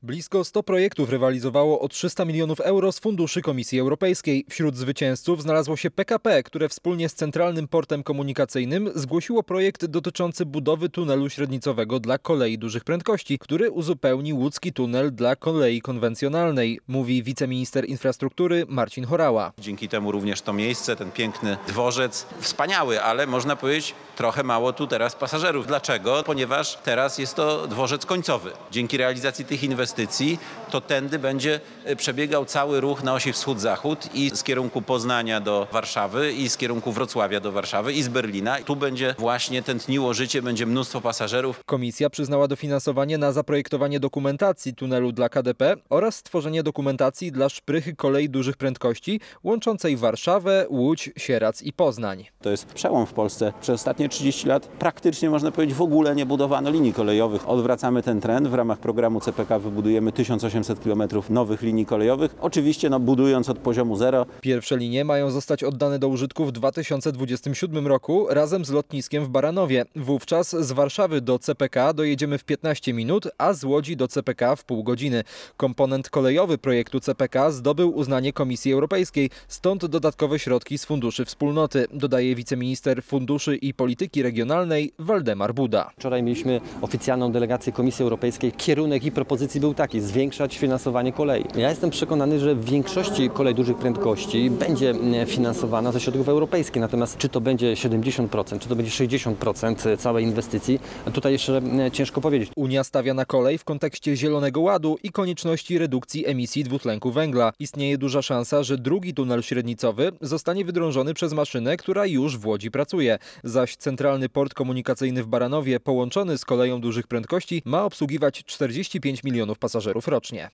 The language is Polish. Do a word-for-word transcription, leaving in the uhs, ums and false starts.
Blisko sto projektów rywalizowało o trzysta milionów euro z funduszy Komisji Europejskiej. Wśród zwycięzców znalazło się P K P, które wspólnie z Centralnym Portem Komunikacyjnym zgłosiło projekt dotyczący budowy tunelu średnicowego dla kolei dużych prędkości, który uzupełni łódzki tunel dla kolei konwencjonalnej, mówi wiceminister infrastruktury Marcin Horała. Dzięki temu również to miejsce, ten piękny dworzec, wspaniały, ale można powiedzieć trochę mało tu teraz pasażerów. Dlaczego? Ponieważ teraz jest to dworzec końcowy. Dzięki realizacji tych inwestycji to tędy będzie przebiegał cały ruch na osi wschód-zachód i z kierunku Poznania do Warszawy, i z kierunku Wrocławia do Warszawy, i z Berlina. Tu będzie właśnie tętniło życie, będzie mnóstwo pasażerów. Komisja przyznała dofinansowanie na zaprojektowanie dokumentacji tunelu dla K D P oraz stworzenie dokumentacji dla szprychy kolei dużych prędkości łączącej Warszawę, Łódź, Sieradz i Poznań. To jest przełom w Polsce. Przez ostatnie trzydzieści lat praktycznie, można powiedzieć, w ogóle nie budowano linii kolejowych. Odwracamy ten trend. W ramach programu C P K wybudujemy tysiąc osiemset kilometrów nowych linii kolejowych. Oczywiście no, budując od poziomu zero. Pierwsze linie mają zostać oddane do użytku w dwa tysiące dwudziestym siódmym roku razem z lotniskiem w Baranowie. Wówczas z Warszawy do C P K dojedziemy w piętnaście minut, a z Łodzi do C P K w pół godziny. Komponent kolejowy projektu C P K zdobył uznanie Komisji Europejskiej, stąd dodatkowe środki z funduszy wspólnoty, dodaje wiceminister funduszy i polityki regionalnej Waldemar Buda. Wczoraj mieliśmy oficjalną delegację Komisji Europejskiej. Kierunek i propozycji był taki: zwiększać finansowanie kolei. Ja jestem przekonany, że w większości kolei dużych prędkości będzie finansowana ze środków europejskich. Natomiast czy to będzie siedemdziesiąt procent, czy to będzie sześćdziesiąt procent całej inwestycji, tutaj jeszcze ciężko powiedzieć. Unia stawia na kolej w kontekście Zielonego Ładu i konieczności redukcji emisji dwutlenku węgla. Istnieje duża szansa, że drugi tunel średnicowy zostanie wydrążony przez maszynę, która już w Łodzi pracuje. Zaś Centralny Port Komunikacyjny w Baranowie, połączony z koleją dużych prędkości, ma obsługiwać czterdzieści pięć milionów pasażerów rocznie.